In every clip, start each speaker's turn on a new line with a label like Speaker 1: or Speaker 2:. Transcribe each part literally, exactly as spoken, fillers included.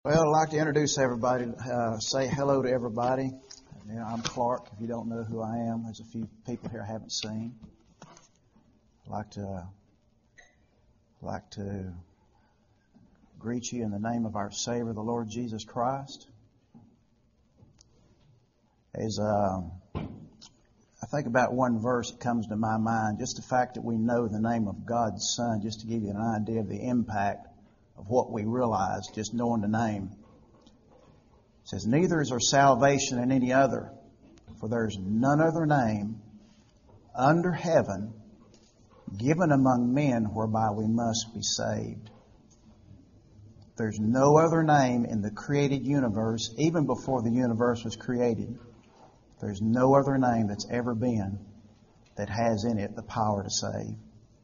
Speaker 1: Well, I'd like to introduce everybody, uh, say hello to everybody. You know, I'm Clark. If you don't know who I am, there's a few people here I haven't seen. I'd like to, uh, like to greet you in the name of our Savior, the Lord Jesus Christ. As uh, I think about one verse that comes to my mind, just the fact that we know the name of God's Son, just to give you an idea of the impact of what we realize, just knowing the name. It says, "Neither is there salvation in any other, for there is none other name under heaven given among men whereby we must be saved." There's no other name in the created universe, even before the universe was created. There's no other name that's ever been that has in it the power to save,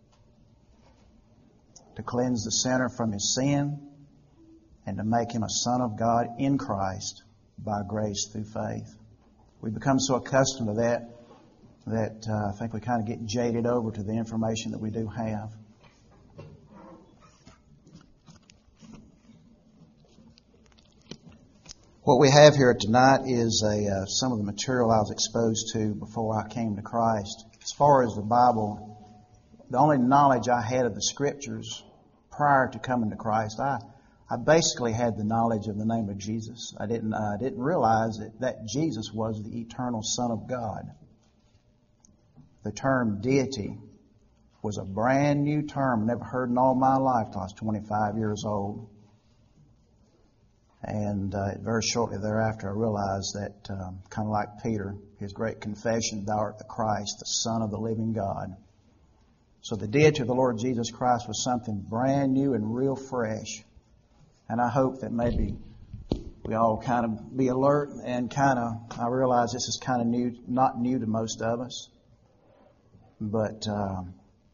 Speaker 1: to cleanse the sinner from his sin, and to make him a son of God in Christ by grace through faith. We become so accustomed to that that uh, I think we kind of get jaded over to the information that we do have. What we have here tonight is a uh, some of the material I was exposed to before I came to Christ. As far as the Bible, the only knowledge I had of the Scriptures prior to coming to Christ, I, I basically had the knowledge of the name of Jesus. I didn't I didn't realize that, that Jesus was the eternal Son of God. The term deity was a brand new term, never heard in all my life till I was twenty-five years old. And uh, very shortly thereafter, I realized that, um, kind of like Peter, his great confession, "Thou art the Christ, the Son of the living God." So the deity of the Lord Jesus Christ was something brand new and real fresh. And I hope that maybe we all kind of be alert and kind of, I realize this is kind of new, not new to most of us, but um,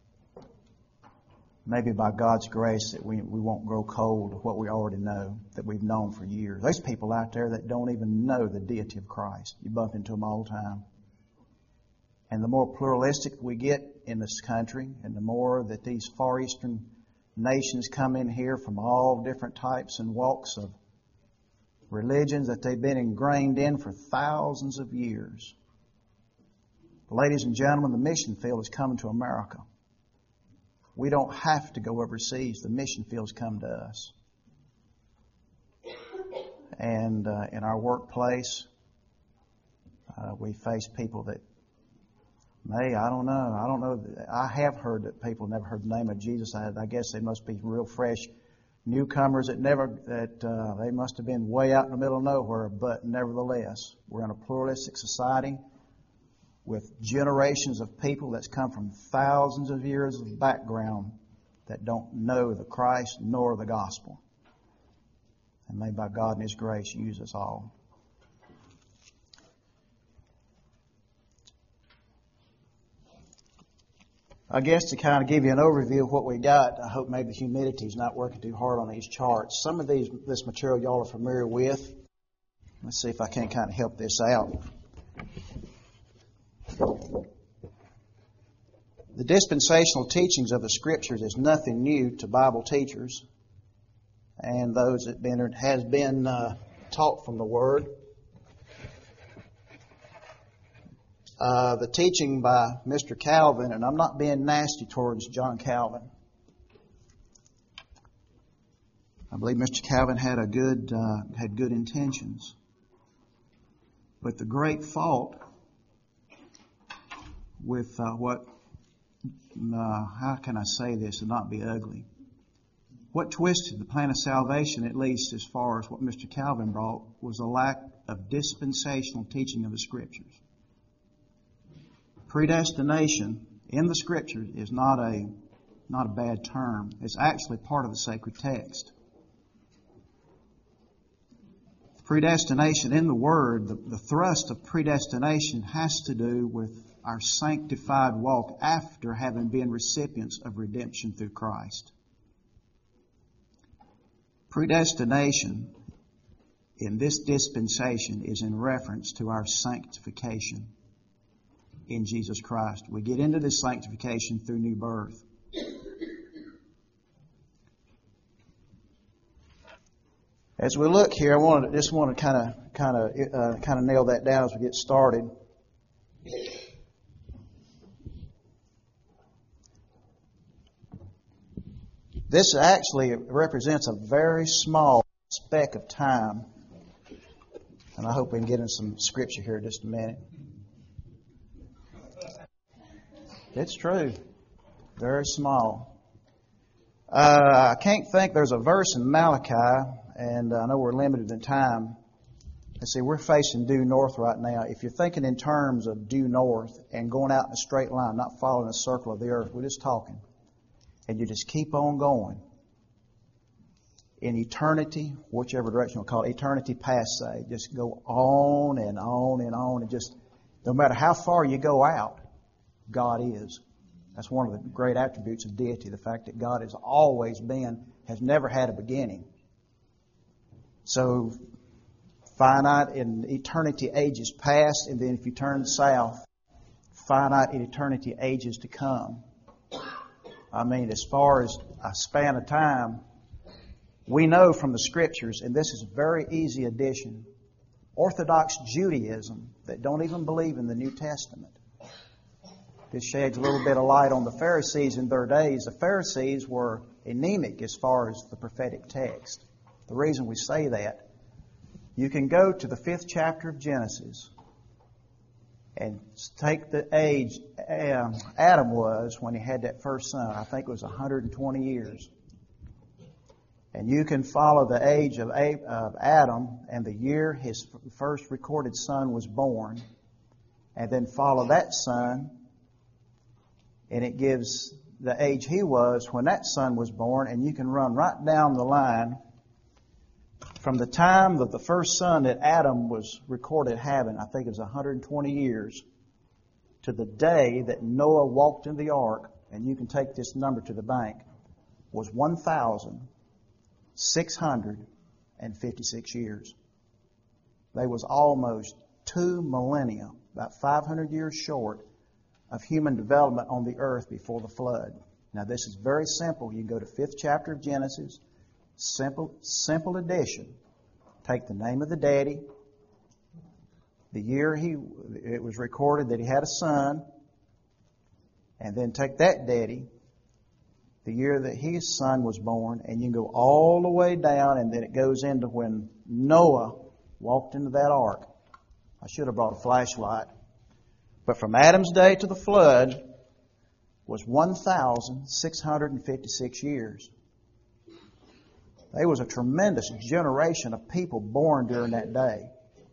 Speaker 1: maybe by God's grace that we, we won't grow cold to what we already know, that we've known for years. There's people out there that don't even know the deity of Christ. You bump into them all the time. And the more pluralistic we get in this country, and the more that these Far Eastern nations come in here from all different types and walks of religions that they've been ingrained in for thousands of years. Ladies and gentlemen, the mission field is coming to America. We don't have to go overseas. The mission fields come to us. And uh, in our workplace, uh, we face people that May, I don't know. I don't know. I have heard that people never heard the name of Jesus. I, I guess they must be real fresh newcomers that never, that uh, they must have been way out in the middle of nowhere. But nevertheless, we're in a pluralistic society with generations of people that's come from thousands of years of background that don't know the Christ nor the gospel. And may by God and His grace use us all. I guess to kind of give you an overview of what we got, I hope maybe the humidity's not working too hard on these charts. Some of these, this material y'all are familiar with. Let's see if I can kind of help this out. The dispensational teachings of the Scriptures is nothing new to Bible teachers and those that been, has been uh, taught from the Word. Uh, the teaching by Mister Calvin, and I'm not being nasty towards John Calvin. I believe Mister Calvin had a good uh, had good intentions, but the great fault with uh, what uh, how can I say this and not be ugly? What twisted the plan of salvation, at least as far as what Mister Calvin brought, was a lack of dispensational teaching of the Scriptures. Predestination in the Scriptures is not a not a bad term. It's actually part of the sacred text. Predestination in the Word, the, the thrust of predestination has to do with our sanctified walk after having been recipients of redemption through Christ. Predestination in this dispensation is in reference to our sanctification in Jesus Christ. We get into this sanctification through new birth. As we look here, I want to just want to kind of kind of uh, kind of nail that down as we get started. This actually represents a very small speck of time, and I hope we can get in some scripture here in just a minute. It's true, very small. Uh, I can't think. There's a verse in Malachi. And I know we're limited in time. Let's see, we're facing due north right now. If you're thinking in terms of due north and going out in a straight line, not following a circle of the earth, we're just talking. And you just keep on going. In eternity, whichever direction we'll call it, eternity passe, just go on and on and on. And just, no matter how far you go out, God is. That's one of the great attributes of deity, the fact that God has always been, has never had a beginning. So, finite in eternity ages past, and then if you turn south, finite in eternity ages to come. I mean, as far as a span of time, we know from the Scriptures, and this is a very easy addition, Orthodox Judaism that don't even believe in the New Testament. This sheds a little bit of light on the Pharisees in their days. The Pharisees were anemic as far as the prophetic text. The reason we say that, you can go to the fifth chapter of Genesis and take the age um, Adam was when he had that first son. I think it was one hundred twenty years. And you can follow the age of Adam and the year his first recorded son was born, and then follow that son, and it gives the age he was when that son was born, and you can run right down the line from the time that the first son that Adam was recorded having, I think it was one hundred twenty years, to the day that Noah walked in the ark, and you can take this number to the bank, was one thousand six hundred fifty-six years. They was almost two millennia, about five hundred years short of human development on the earth before the flood. Now this is very simple. You can go to fifth chapter of Genesis. Simple, simple addition. Take the name of the daddy, the year he it was recorded that he had a son, and then take that daddy, the year that his son was born, and you can go all the way down, and then it goes into when Noah walked into that ark. I should have brought a flashlight. But from Adam's day to the flood was one thousand six hundred fifty-six years. There was a tremendous generation of people born during that day.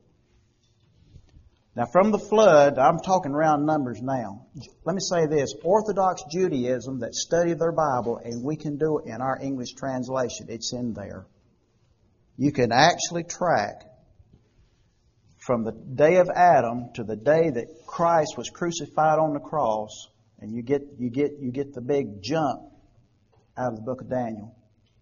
Speaker 1: Now, from the flood, I'm talking round numbers now. Let me say this. Orthodox Judaism that study their Bible, and we can do it in our English translation. It's in there. You can actually track from the day of Adam to the day that Christ was crucified on the cross, and you get you get you get the big jump out of the book of Daniel.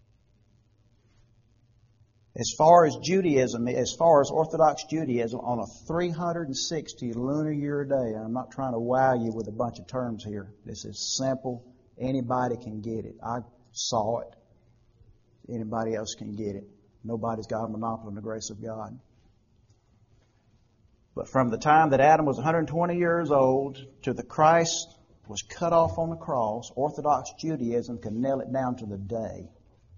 Speaker 1: As far as Judaism, as far as Orthodox Judaism, on a three hundred sixty lunar year a day, I'm not trying to wow you with a bunch of terms here. This is simple. Anybody can get it. I saw it. Anybody else can get it. Nobody's got a monopoly on the grace of God. But from the time that Adam was one hundred twenty years old to the Christ was cut off on the cross, Orthodox Judaism can nail it down to the day.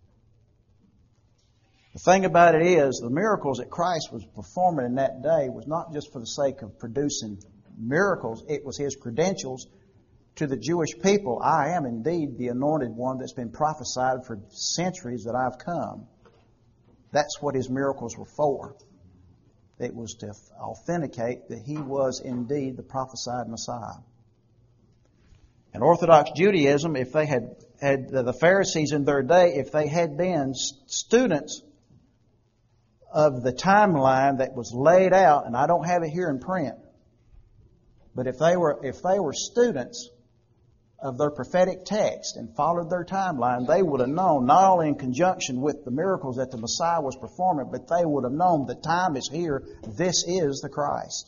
Speaker 1: The thing about it is, the miracles that Christ was performing in that day was not just for the sake of producing miracles. It was His credentials to the Jewish people. I am indeed the anointed one that's been prophesied for centuries that I've come. That's what His miracles were for. It was to authenticate that He was indeed the prophesied Messiah. And Orthodox Judaism, if they had, had the Pharisees in their day, if they had been students of the timeline that was laid out, and I don't have it here in print, but if they were if they were students of their prophetic text and followed their timeline, they would have known, not only in conjunction with the miracles that the Messiah was performing, but they would have known the time is here. This is the Christ.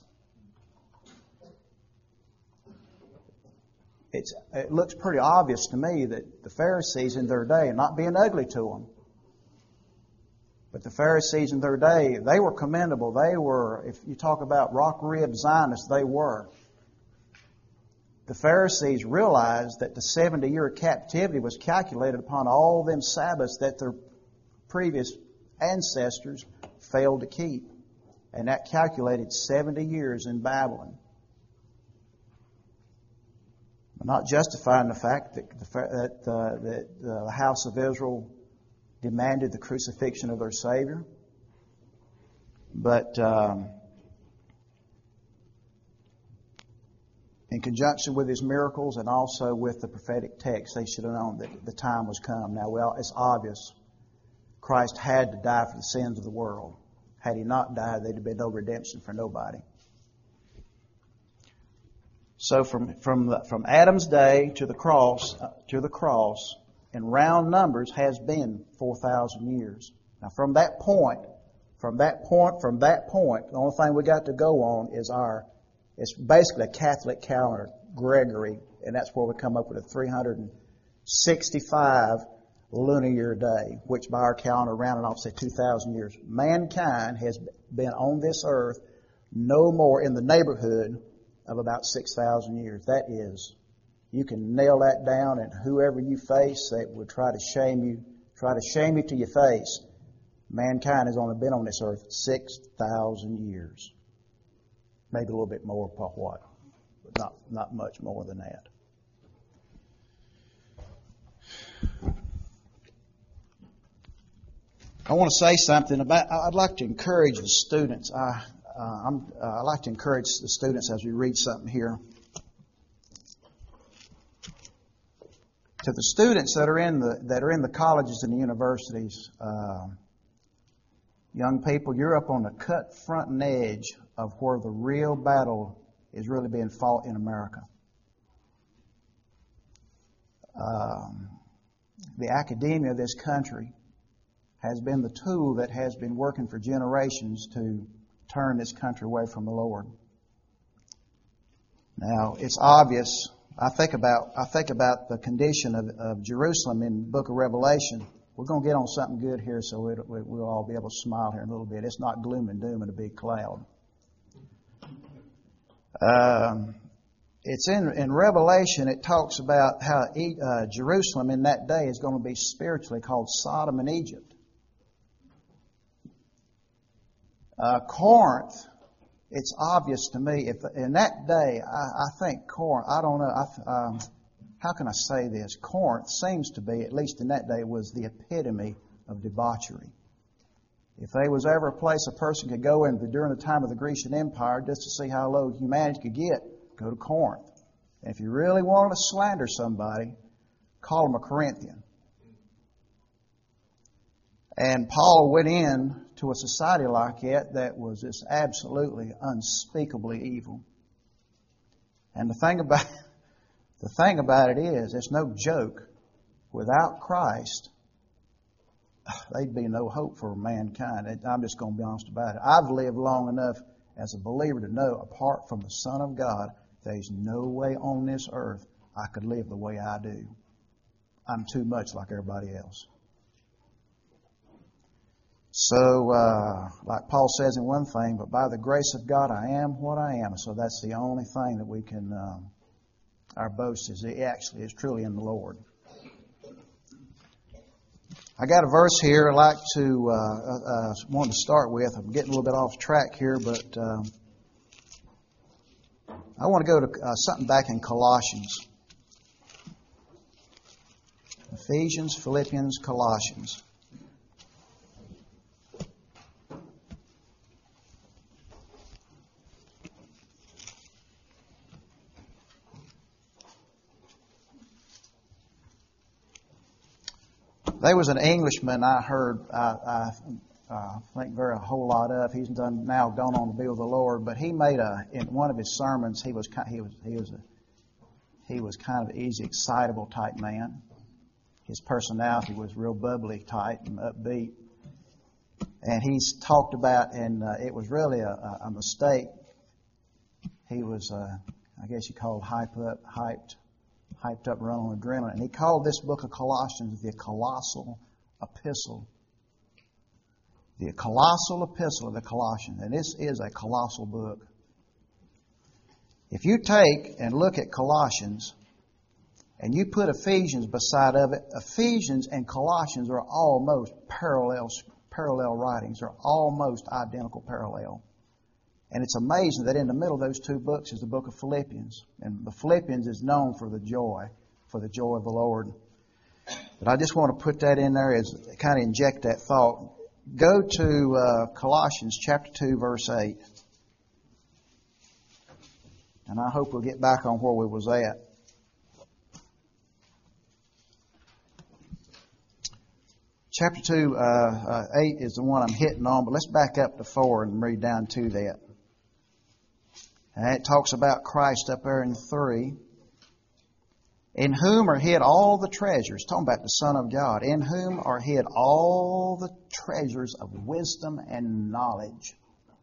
Speaker 1: It's, it looks pretty obvious to me that the Pharisees in their day, and not being ugly to them, But the Pharisees in their day, they were commendable. They were, if you talk about rock-ribbed Zionists, they were. The Pharisees realized that the seventy-year captivity was calculated upon all them Sabbaths that their previous ancestors failed to keep. And that calculated seventy years in Babylon. I'm not justifying the fact that the, that, uh, that uh, the house of Israel demanded the crucifixion of their Savior. But um, in conjunction with His miracles and also with the prophetic text, they should have known that the time was come. Now, well, it's obvious Christ had to die for the sins of the world. Had He not died, there'd have been no redemption for nobody. So from from the, from Adam's day to the cross uh, to the cross, in round numbers, has been four thousand years. Now, from that point, from that point, from that point, the only thing we got to go on is our. It's basically a Catholic calendar, Gregory, and that's where we come up with a three hundred sixty-five lunar year day, which by our calendar, rounded off, say two thousand years. Mankind has been on this earth no more in the neighborhood of about six thousand years. That is, you can nail that down, and whoever you face that would try to shame you, try to shame you to your face, mankind has only been on this earth six thousand years. Maybe a little bit more, for what? But not, not much more than that. I want to say something about, I'd like to encourage the students. I, uh, I'm, uh, I'd like to encourage the students as we read something here. To the students that are in the, that are in the colleges and the universities, uh, young people, you're up on the cut front and edge of where the real battle is really being fought in America. Um, the academia of this country has been the tool that has been working for generations to turn this country away from the Lord. Now, it's obvious. I think about I think about the condition of, of Jerusalem in the book of Revelation. We're going to get on something good here, so we'll, we'll all be able to smile here in a little bit. It's not gloom and doom in a big cloud. Um, it's in, in Revelation, it talks about how uh, Jerusalem in that day is going to be spiritually called Sodom and Egypt. Uh, Corinth, it's obvious to me, if in that day, I, I think Corinth, I don't know, I, um, how can I say this? Corinth seems to be, at least in that day, was the epitome of debauchery. If there was ever a place a person could go in during the time of the Grecian Empire just to see how low humanity could get, go to Corinth. And if you really wanted to slander somebody, call them a Corinthian. And Paul went in to a society like that that was just absolutely unspeakably evil. And the thing about the thing about it is, it's no joke. Without Christ, there'd be no hope for mankind. I'm just going to be honest about it. I've lived long enough as a believer to know, apart from the Son of God, there's no way on this earth I could live the way I do. I'm too much like everybody else. So, uh, like Paul says in one thing, but by the grace of God I am what I am. So that's the only thing that we can, um, our boast is it actually is truly in the Lord. I got a verse here I'd like to, uh, uh, want to start with. I'm getting a little bit off track here, but um, I want to go to uh, something back in Colossians. Ephesians, Philippians, Colossians. There was an Englishman I heard, I, I uh, think very a whole lot of. He's done now gone on to be with the Lord, but he made a in one of his sermons. He was he was he was a he was kind of an easy, excitable type man. His personality was real bubbly type and upbeat, and he's talked about, and uh, it was really a, a mistake. He was, uh, I guess you call it hype up, hyped. hyped up, run on adrenaline. And he called this book of Colossians the colossal epistle. The colossal epistle of the Colossians. And this is a colossal book. If you take and look at Colossians and you put Ephesians beside of it, Ephesians and Colossians are almost parallel, parallel writings. They're almost identical parallel. And it's amazing that in the middle of those two books is the book of Philippians. And the Philippians is known for the joy, for the joy of the Lord. But I just want to put that in there as kind of inject that thought. Go to uh, Colossians chapter two, verse eight. And I hope we'll get back on where we was at. Chapter two, uh, uh, eight is the one I'm hitting on, but let's back up to four and read down to that. And it talks about Christ up there in three. In whom are hid all the treasures. Talking about the Son of God. In whom are hid all the treasures of wisdom and knowledge.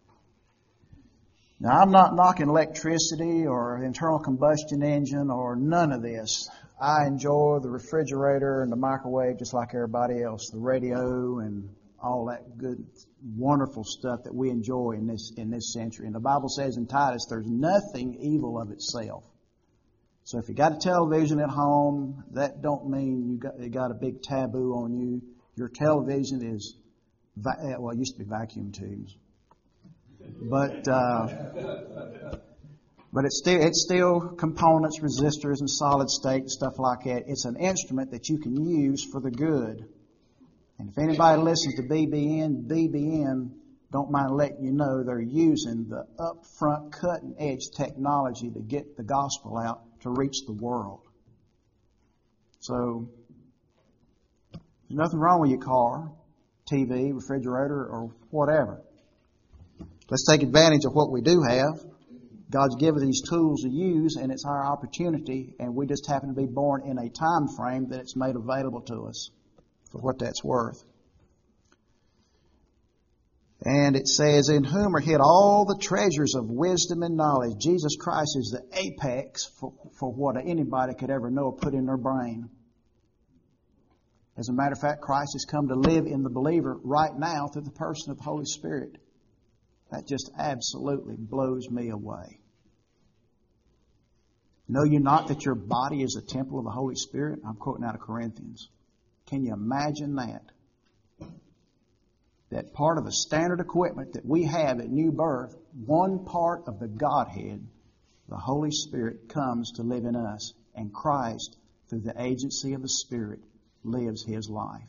Speaker 1: Now, I'm not knocking electricity or internal combustion engine or none of this. I enjoy the refrigerator and the microwave just like everybody else. The radio and all that good, wonderful stuff that we enjoy in this in this century. And the Bible says in Titus, there's nothing evil of itself. So if you got a television at home, that don't mean you got, you got a big taboo on you. Your television is, well, it used to be vacuum tubes. But uh, but it's still it's still components, resistors, and solid state stuff like that. It's an instrument that you can use for the good. And if anybody listens to B B N, B B N don't mind letting you know they're using the upfront, cutting edge technology to get the gospel out to reach the world. So there's nothing wrong with your car, T V, refrigerator, or whatever. Let's take advantage of what we do have. God's given these tools to use, and it's our opportunity, and we just happen to be born in a time frame that it's made available to us for what that's worth. And it says, in whom are hid all the treasures of wisdom and knowledge. Jesus Christ is the apex for, for what anybody could ever know or put in their brain. As a matter of fact, Christ has come to live in the believer right now through the person of the Holy Spirit. That just absolutely blows me away. Know you not that your body is a temple of the Holy Spirit? I'm quoting out of Corinthians. Can you imagine that? That part of the standard equipment that we have at new birth, one part of the Godhead, the Holy Spirit, comes to live in us. And Christ, through the agency of the Spirit, lives His life.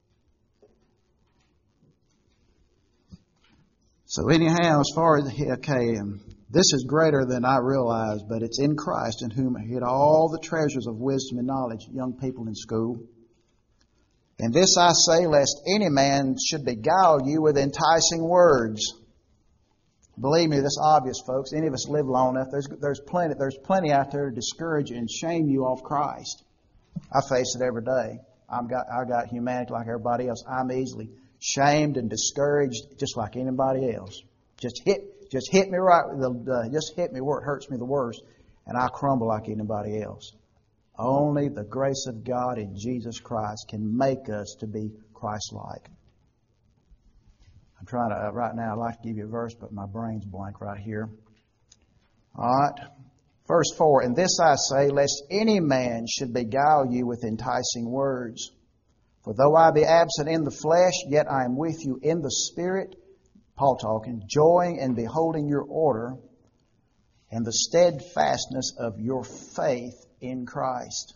Speaker 1: So anyhow, as far as, okay, um, this is greater than I realized, but it's in Christ in whom are hid all the treasures of wisdom and knowledge, young people in school. And this I say, lest any man should beguile you with enticing words. Believe me, this is obvious, folks. Any of us live long enough. There's, there's plenty, there's plenty out there to discourage and shame you off Christ. I face it every day. I've got, I got humanity like everybody else. I'm easily shamed and discouraged, just like anybody else. Just hit, just hit me right. The, the, just hit me where it hurts me the worst, and I crumble like anybody else. Only the grace of God in Jesus Christ can make us to be Christ-like. I'm trying to, right now, I'd like to give you a verse, but my brain's blank right here. All right. Verse four, and this I say, lest any man should beguile you with enticing words. For though I be absent in the flesh, yet I am with you in the Spirit, Paul talking, joying and beholding your order and the steadfastness of your faith in Christ.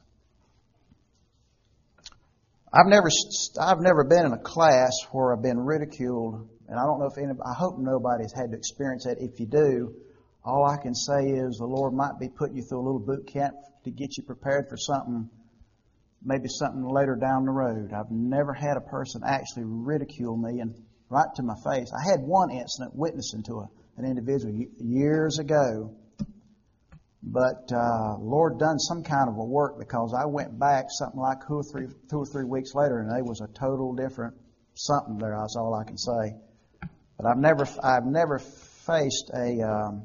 Speaker 1: I've never, I've never been in a class where I've been ridiculed, and I don't know if any, I hope nobody's had to experience that. If you do, all I can say is the Lord might be putting you through a little boot camp to get you prepared for something, maybe something later down the road. I've never had a person actually ridicule me and right to my face. I had one incident witnessing to a, an individual years ago. But uh, Lord done some kind of a work, because I went back something like two or three, two or three weeks later, and there was a total different something there. That's all I can say. But I've never, I've never faced a um,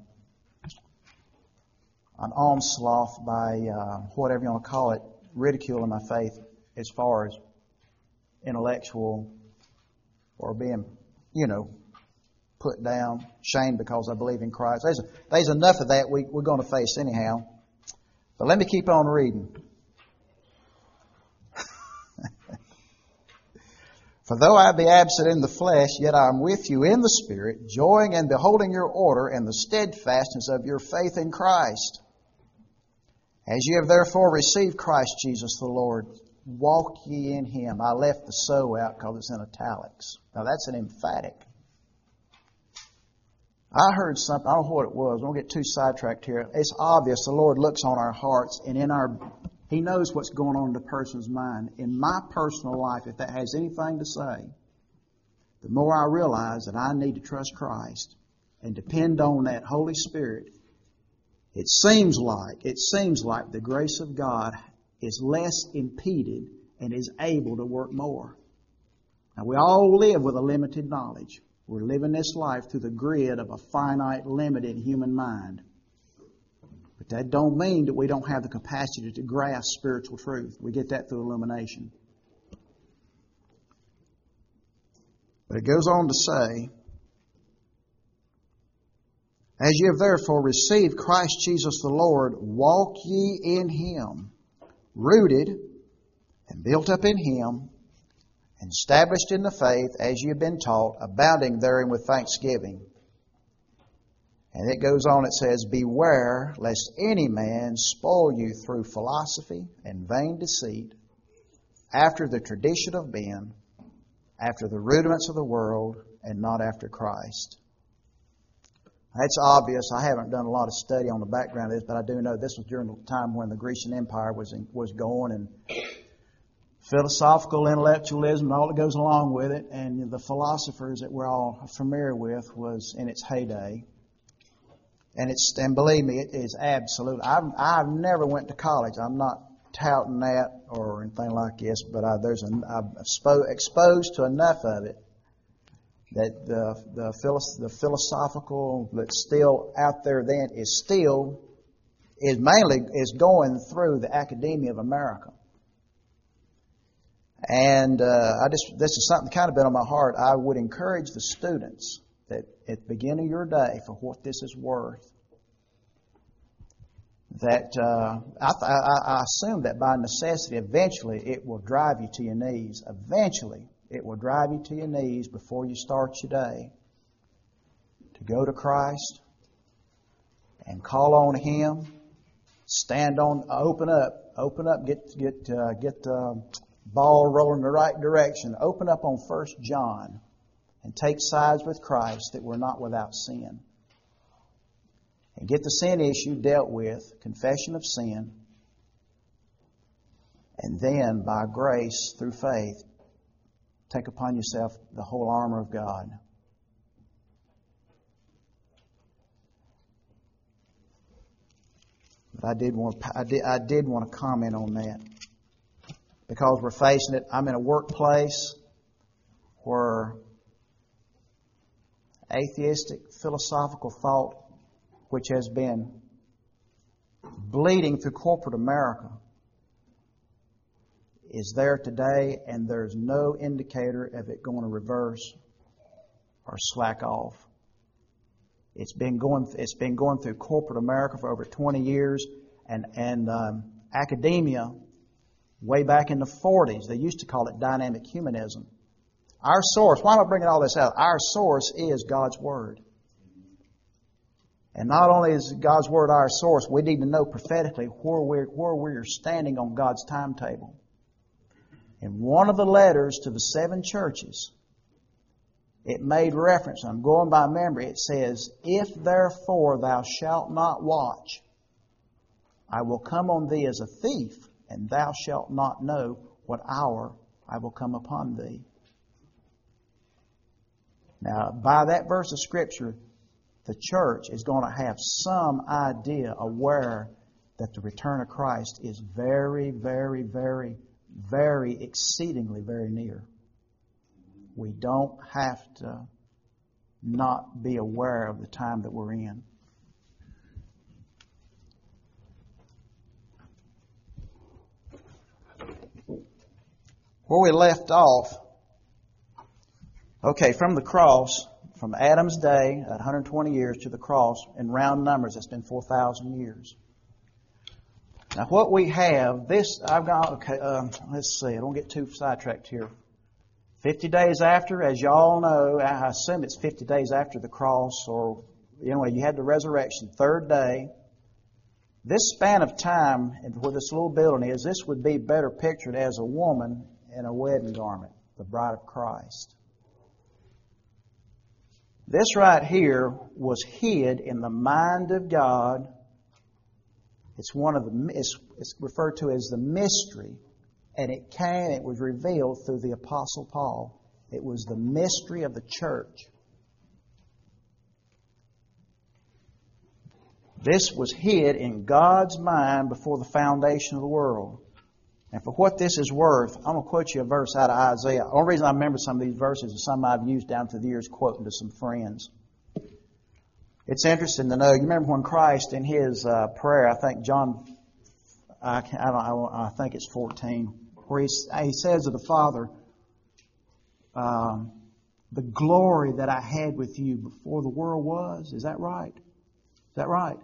Speaker 1: an onslaught by uh, whatever you want to call it, ridiculing my faith as far as intellectual or being you know, put down, shamed because I believe in Christ. There's, there's enough of that we, we're going to face anyhow. But let me keep on reading. For though I be absent in the flesh, yet I am with you in the Spirit, joying in beholding your order and the steadfastness of your faith in Christ. As ye have therefore received Christ Jesus the Lord, walk ye in Him. I left the so out because it's in italics. Now that's an emphatic. I heard something, I don't know what it was, I don't get too sidetracked here. It's obvious the Lord looks on our hearts and in our, He knows what's going on in the person's mind. In my personal life, if that has anything to say, the more I realize that I need to trust Christ and depend on that Holy Spirit, it seems like, it seems like the grace of God is less impeded and is able to work more. Now we all live with a limited knowledge. We're living this life through the grid of a finite, limited human mind. But that don't mean that we don't have the capacity to grasp spiritual truth. We get that through illumination. But it goes on to say, as ye have therefore received Christ Jesus the Lord, walk ye in Him, rooted and built up in Him, and established in the faith as ye have been taught, abounding therein with thanksgiving. And it goes on, it says, beware lest any man spoil you through philosophy and vain deceit, after the tradition of men, after the rudiments of the world, and not after Christ. That's obvious. I haven't done a lot of study on the background of this, but I do know this was during the time when the Grecian Empire was in, was going, and philosophical intellectualism and all that goes along with it, and the philosophers that we're all familiar with was in its heyday. And it's, and believe me, it is absolute. I've, I've never went to college. I'm not touting that or anything like this, but I, there's an, I'm expo- exposed to enough of it that the the, philo- the philosophical that's still out there then is still is mainly is going through the academia of America. And uh, I just this is something kind of been on my heart. I would encourage the students that at the beginning of your day, for what this is worth, that uh, I, I, I assume that by necessity, eventually it will drive you to your knees. Eventually, it will drive you to your knees before you start your day to go to Christ and call on Him. Stand on, open up, open up, get get uh, get the ball rolling in the right direction. Open up on First John. And take sides with Christ that we're not without sin. And get the sin issue dealt with, confession of sin. And then, by grace, through faith, take upon yourself the whole armor of God. But I did want to, I did, I did want to comment on that. Because we're facing it. I'm in a workplace where atheistic philosophical thought, which has been bleeding through corporate America, is there today, and there's no indicator of it going to reverse or slack off. It's been going. It's been going through corporate America for over twenty years, and and um, academia, way back in the forties, they used to call it dynamic humanism. Our source, why am I bringing all this out? Our source is God's Word. And not only is God's Word our source, we need to know prophetically where we're, where we're standing on God's timetable. In one of the letters to the seven churches, it made reference, I'm going by memory, it says, if therefore thou shalt not watch, I will come on thee as a thief, and thou shalt not know what hour I will come upon thee. Now, by that verse of Scripture, the church is going to have some idea, aware that the return of Christ is very, very, very, very exceedingly very near. We don't have to not be aware of the time that we're in. Where we left off, Okay, from the cross, from Adam's day, at one hundred twenty years, to the cross, in round numbers, that's been four thousand years. Now, what we have, this, I've got, okay, um, let's see, I don't get too sidetracked here. fifty days after, as you all know, I assume it's fifty days after the cross, or anyway, you had the resurrection, third day. This span of time, where this little building is, this would be better pictured as a woman in a wedding garment, the bride of Christ. This right here was hid in the mind of God. It's one of the, it's, it's referred to as the mystery. And it came, it was revealed through the Apostle Paul. It was the mystery of the church. This was hid in God's mind before the foundation of the world. And for what this is worth, I'm going to quote you a verse out of Isaiah. The only reason I remember some of these verses is some I've used down through the years quoting to some friends. It's interesting to know. You remember when Christ in His uh, prayer, I think John, I, can't, I, don't, I think it's fourteen, where he, he says to the Father, um, the glory that I had with you before the world was. Is that right? Is that right?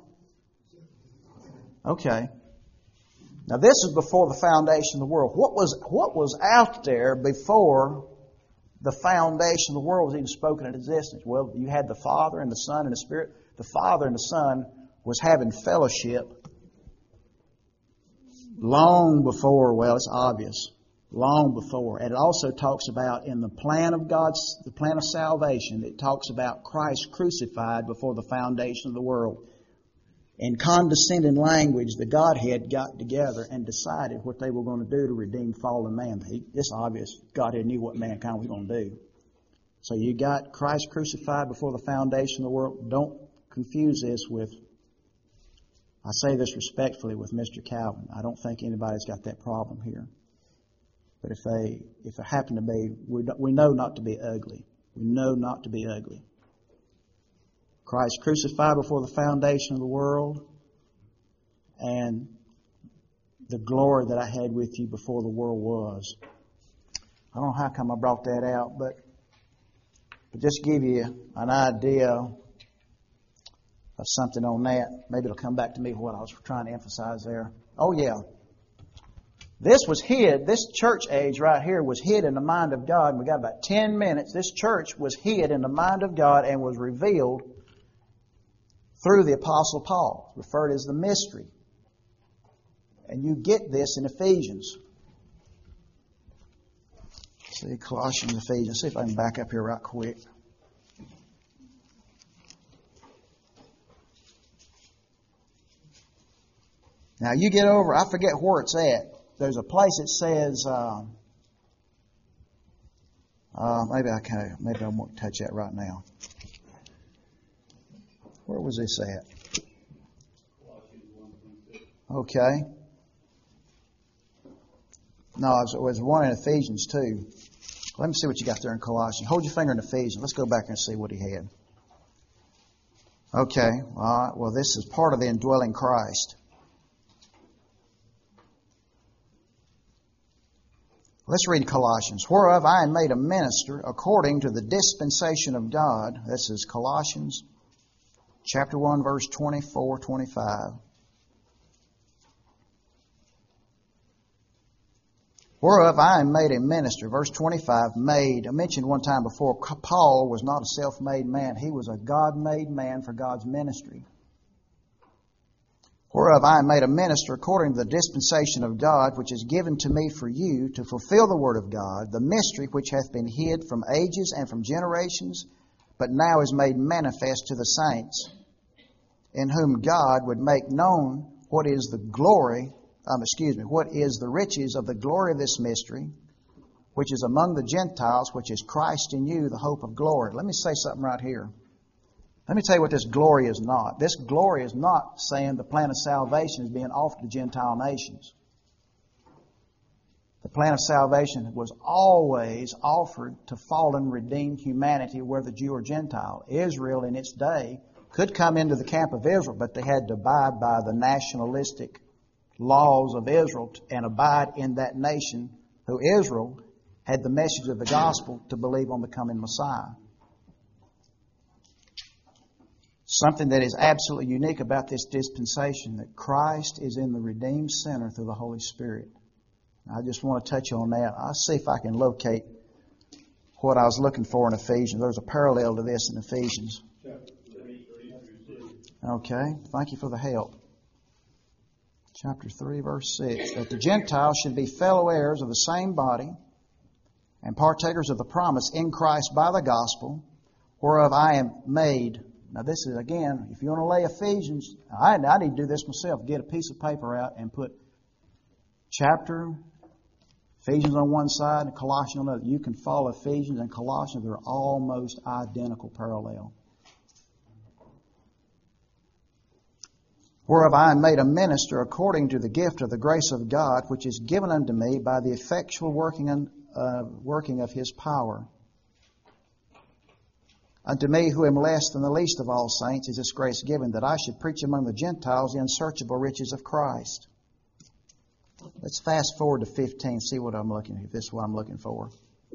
Speaker 1: Okay. Now this is before the foundation of the world. What was what was out there before the foundation of the world was even spoken in existence? Well, you had the Father and the Son and the Spirit. The Father and the Son was having fellowship long before, well, it's obvious, long before. And it also talks about in the plan of God's, the plan of salvation, it talks about Christ crucified before the foundation of the world. In condescending language, the Godhead got together and decided what they were going to do to redeem fallen man. It's obvious Godhead knew what mankind was going to do. So you got Christ crucified before the foundation of the world. Don't confuse this with, I say this respectfully, with Mister Calvin. I don't think anybody's got that problem here. But if they, if it happen to be, we, we know not to be ugly. We know not to be ugly. Christ crucified before the foundation of the world, and the glory that I had with you before the world was. I don't know how come I brought that out, but, but just to give you an idea of something on that. Maybe it'll come back to me what I was trying to emphasize there. Oh yeah. This was hid, this church age right here was hid in the mind of God. And we got about ten minutes. This church was hid in the mind of God and was revealed through the Apostle Paul, referred as the mystery. And you get this in Ephesians. See, Colossians, Ephesians. See if I can back up here right quick. Now you get over, I forget where it's at. There's a place that says, uh, uh, maybe I can, maybe I won't touch that right now. Where was this at? Okay. No, it was one in Ephesians too. Let me see what you got there in Colossians. Hold your finger in Ephesians. Let's go back and see what he had. Okay. All right. Well, this is part of the indwelling Christ. Let's read Colossians. Whereof I am made a minister according to the dispensation of God. This is Colossians chapter one, verse twenty-four, twenty-five. Whereof I am made a minister. Verse twenty-five, made. I mentioned one time before, Paul was not a self-made man. He was a God-made man for God's ministry. Whereof I am made a minister according to the dispensation of God, which is given to me for you, to fulfill the word of God, the mystery which hath been hid from ages and from generations, but now is made manifest to the saints, in whom God would make known what is the glory, um, excuse me, what is the riches of the glory of this mystery, which is among the Gentiles, which is Christ in you, the hope of glory. Let me say something right here. Let me tell you what this glory is not. This glory is not saying the plan of salvation is being offered to Gentile nations. The plan of salvation was always offered to fallen, redeemed humanity, whether Jew or Gentile. Israel in its day could come into the camp of Israel, but they had to abide by the nationalistic laws of Israel and abide in that nation who Israel had the message of the gospel to believe on the coming Messiah. Something that is absolutely unique about this dispensation, that Christ is in the redeemed sinner through the Holy Spirit. I just want to touch on that. I'll see if I can locate what I was looking for in Ephesians. There's a parallel to this in Ephesians. Okay, thank you for the help. Chapter three, verse six. That the Gentiles should be fellow heirs of the same body and partakers of the promise in Christ by the gospel, whereof I am made. Now this is, again, if you want to lay Ephesians, I, I need to do this myself. Get a piece of paper out and put chapter, Ephesians on one side and Colossians on the other. You can follow Ephesians and Colossians. They're almost identical parallel. Whereof I am made a minister according to the gift of the grace of God, which is given unto me by the effectual working, uh, working of His power. Unto me, who am less than the least of all saints, is this grace given, that I should preach among the Gentiles the unsearchable riches of Christ. Let's fast forward to fifteen, see what I'm looking for, if this is what I'm looking for.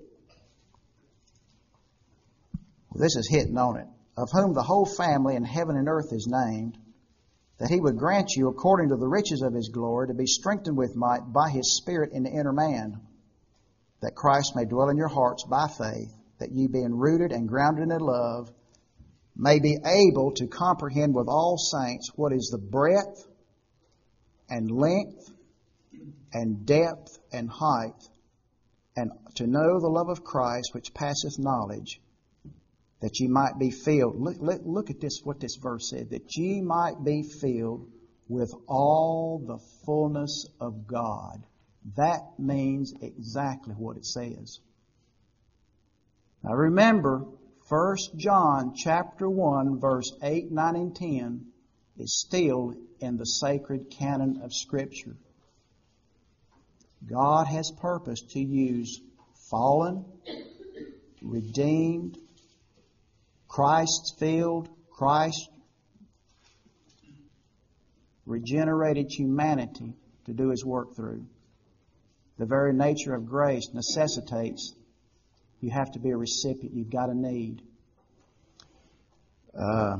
Speaker 1: Well, this is hitting on it. Of whom the whole family in heaven and earth is named, that He would grant you, according to the riches of His glory, to be strengthened with might by His Spirit in the inner man, that Christ may dwell in your hearts by faith, that ye, being rooted and grounded in love, may be able to comprehend with all saints what is the breadth and length and depth and height, and to know the love of Christ which passeth knowledge, that ye might be filled. Look, look, look at this, what this verse said, that ye might be filled with all the fullness of God. That means exactly what it says. Now remember, First John chapter one, verse eight, nine, and ten is still in the sacred canon of Scripture. God has purposed to use fallen, redeemed, Christ-filled, Christ regenerated humanity to do His work through. The very nature of grace necessitates you have to be a recipient. You've got a need. Uh,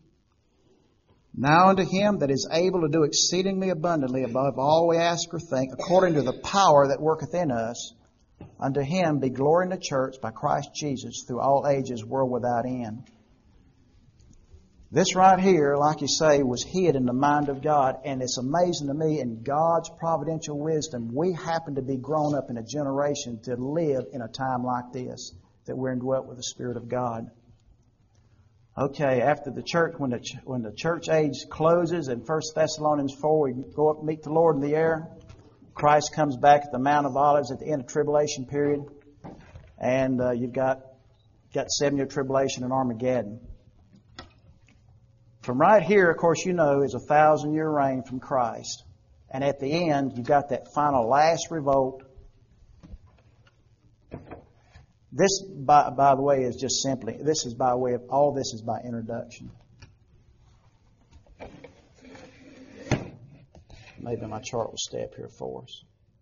Speaker 1: now unto Him that is able to do exceedingly abundantly above all we ask or think, according to the power that worketh in us, unto Him be glory in the church by Christ Jesus through all ages, world without end. This right here, like you say, was hid in the mind of God, and it's amazing to me, in God's providential wisdom, we happen to be grown up in a generation to live in a time like this, that we're indwelt with the Spirit of God. Okay, after the church, when the when the church age closes in First Thessalonians four, we go up and meet the Lord in the air. Christ comes back at the Mount of Olives at the end of tribulation period, and uh, you've got got seven year tribulation and Armageddon. From right here, of course, you know, is a thousand year reign from Christ. And at the end, you've got that final last revolt. This, by, by the way, is just simply, this is by way of, all this is by introduction. Maybe my chart will stay up here for us.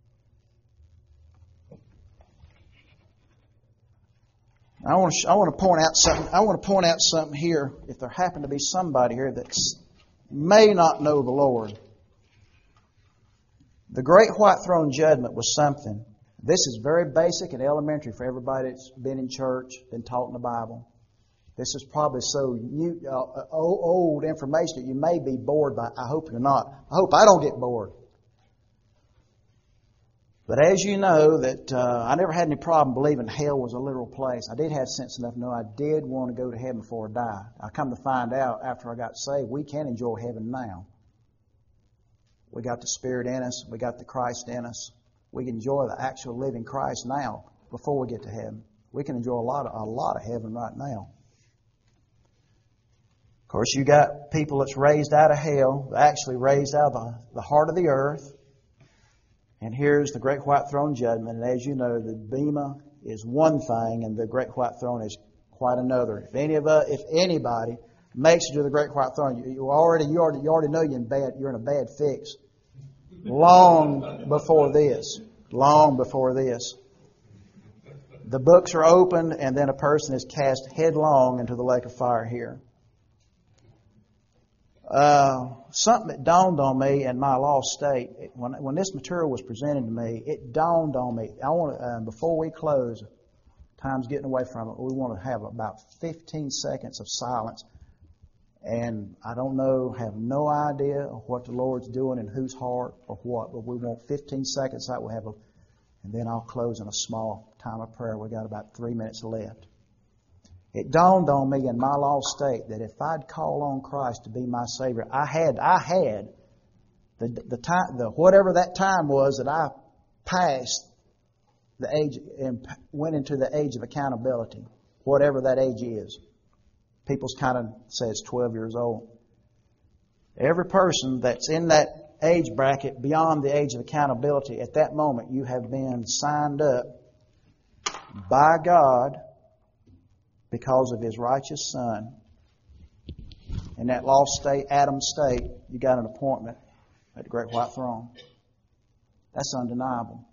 Speaker 1: I want to I want to point out something. I want to point out something here. If there happen to be somebody here that may not know the Lord, the Great White Throne Judgment was something. This is very basic and elementary for everybody that's been in church, been taught in the Bible. This is probably so new, uh, old information that you may be bored by. I hope you're not. I hope I don't get bored. But as you know, that uh, I never had any problem believing hell was a literal place. I did have sense enough to know I did want to go to heaven before I die. I come to find out after I got saved, we can enjoy heaven now. We got the Spirit in us. We got the Christ in us. We can enjoy the actual living Christ now before we get to heaven. We can enjoy a lot of a lot of heaven right now. Of course, you got people that's raised out of hell, actually raised out of the, the heart of the earth. And here's the Great White Throne Judgment. And as you know, the Bema is one thing and the Great White Throne is quite another. If any of us, if anybody makes it to the Great White Throne, you, you already you already you already know you're in bad you're in a bad fix. Long before this. Long before this. the books are opened, and then a person is cast headlong into the lake of fire here. Uh, something that dawned on me in my lost state, when when this material was presented to me, it dawned on me. I want to, uh, before we close, time's getting away from it. We want to have about fifteen seconds of silence. And I don't know, have no idea what the Lord's doing in whose heart or what, but we want fifteen seconds. That we'll have a, and then I'll close in a small time of prayer. We got about three minutes left. It dawned on me in my lost state that if I'd call on Christ to be my Savior, I had, I had the the time, the whatever that time was that I passed the age and went into the age of accountability, whatever that age is. People kind of say it's twelve years old. Every person that's in that age bracket beyond the age of accountability, at that moment you have been signed up by God because of His righteous Son. In that lost state, Adam state, you got an appointment at the Great White Throne. That's undeniable.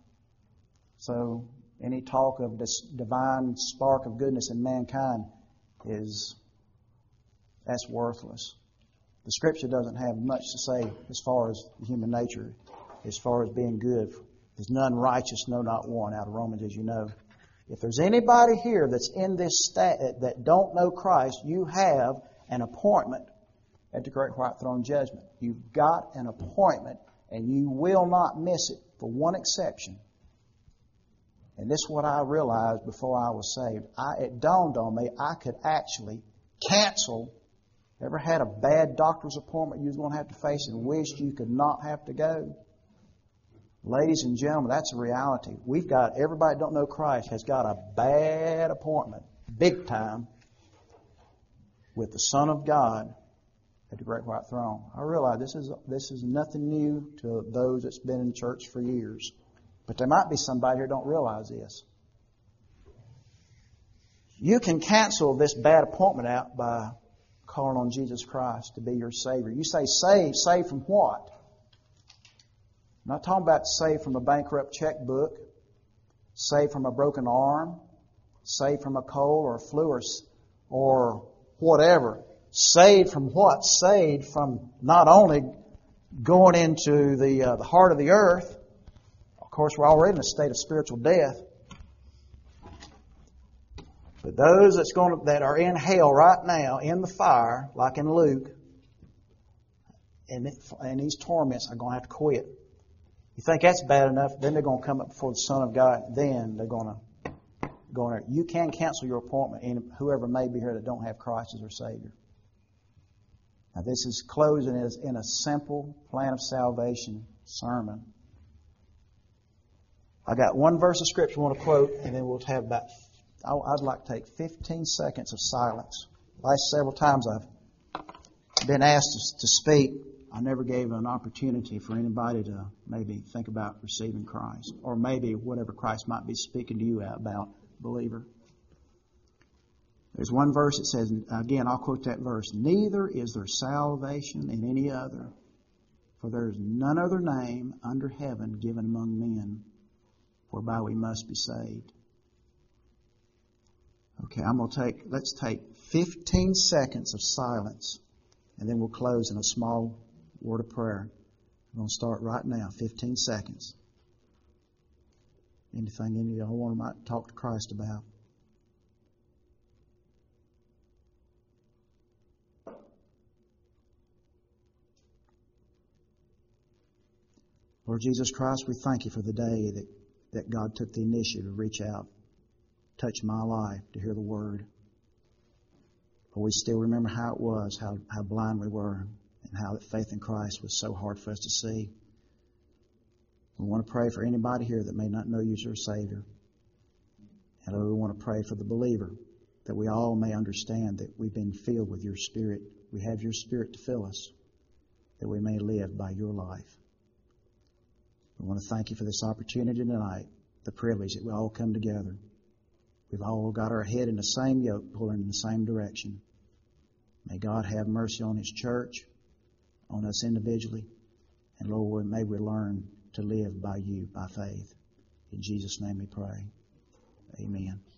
Speaker 1: So any talk of this divine spark of goodness in mankind is, that's worthless. The Scripture doesn't have much to say as far as human nature, as far as being good. There's none righteous, no, not one, out of Romans, as you know. If there's anybody here that's in this stat that don't know Christ, you have an appointment at the Great White Throne Judgment. You've got an appointment, and you will not miss it, for one exception. And this is what I realized before I was saved. I, it dawned on me I could actually cancel. Ever had a bad doctor's appointment you was going to have to face and wished you could not have to go? Ladies and gentlemen, that's a reality. We've got, everybody that don't know Christ has got a bad appointment, big time, with the Son of God at the Great White Throne. I realize this is this is nothing new to those that's been in church for years. But there might be somebody here who don't realize this. You can cancel this bad appointment out by calling on Jesus Christ to be your Savior. You say saved, saved from what? I'm not talking about saved from a bankrupt checkbook, saved from a broken arm, saved from a cold or a flu or, or whatever. Saved from what? Saved from not only going into the uh, the heart of the earth. Of course, we're already in a state of spiritual death. But those that's going to, that are in hell right now, in the fire, like in Luke, and, and these torments are going to have to quit. You think that's bad enough, then they're going to come up before the Son of God. Then they're going to go in there. You can cancel your appointment, and whoever may be here that don't have Christ as their Savior. Now, this is closing as in a simple plan of salvation sermon. I got one verse of Scripture I want to quote, and then we'll have about, I'd like to take fifteen seconds of silence. Last several times I've been asked to speak, I never gave an opportunity for anybody to maybe think about receiving Christ, or maybe whatever Christ might be speaking to you about, believer. There's one verse that says, again, I'll quote that verse, "Neither is there salvation in any other, for there is none other name under heaven given among men whereby we must be saved." Okay, I'm going to take, let's take fifteen seconds of silence, and then we'll close in a small word of prayer. I'm going to start right now, fifteen seconds. Anything any of y'all want to talk to Christ about? Lord Jesus Christ, we thank you for the day that, that God took the initiative to reach out, touch my life, to hear the Word. For we still remember how it was, how, how blind we were, and how that faith in Christ was so hard for us to see. We want to pray for anybody here that may not know you as your Savior. And Lord, we want to pray for the believer, that we all may understand that we've been filled with your Spirit. We have your Spirit to fill us, that we may live by your life. We want to thank you for this opportunity tonight, the privilege that we all come together. We've all got our head in the same yoke, pulling in the same direction. May God have mercy on His church, on us individually, and Lord, may we learn to live by you, by faith. In Jesus' name we pray. Amen.